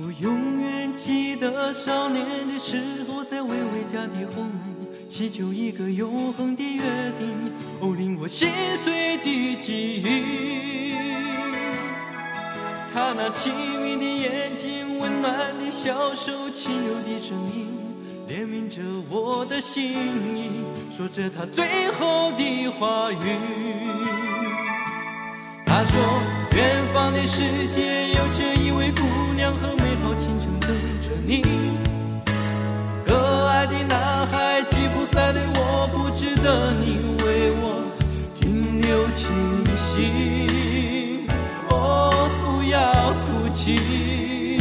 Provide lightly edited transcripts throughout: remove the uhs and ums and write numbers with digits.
我永远记得少年的时候，在巍巍家的后门祈求一个永恒的约定，哦，令我心碎的记忆。他那清明的眼睛，温暖的小手，轻柔的声音，怜悯着我的心意，说着他最后的话语。他说远方的世界有着一位姑娘和美好前程等着你，可爱的男孩吉普赛的我不值得你为我停留气息，哦，不要哭泣。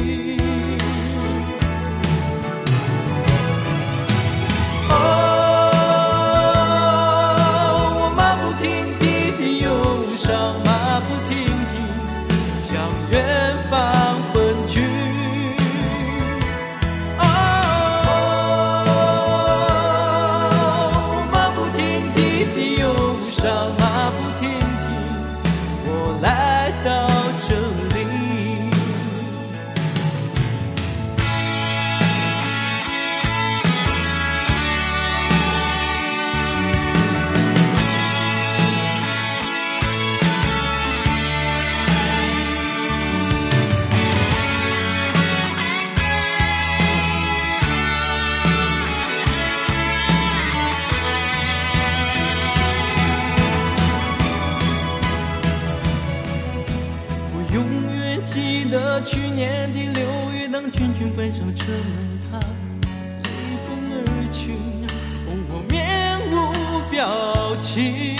记得去年的6月，当军军关上车门，他离奔而去，哦，我面无表情。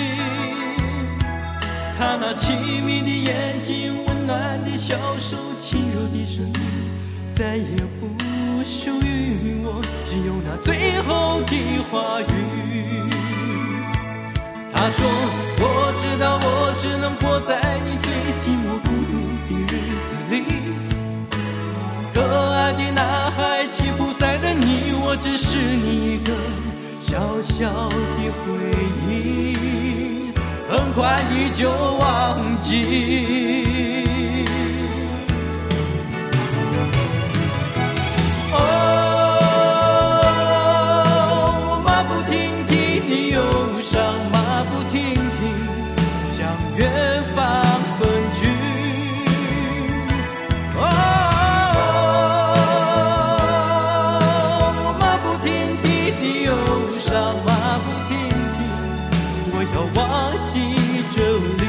他那凄迷的眼睛，温暖的小手，轻柔的声音，再也不属于我，只有那最后的话语。他说我知道我只能活在你最寂寞孤独的日子里，可爱的男孩吉普赛的你，我只是你一个小小的回忆，很快你就忘记。我马不停蹄的忧伤，马不停蹄向远方奔去。我马不停蹄的忧伤，马不停蹄，我要忘记这里。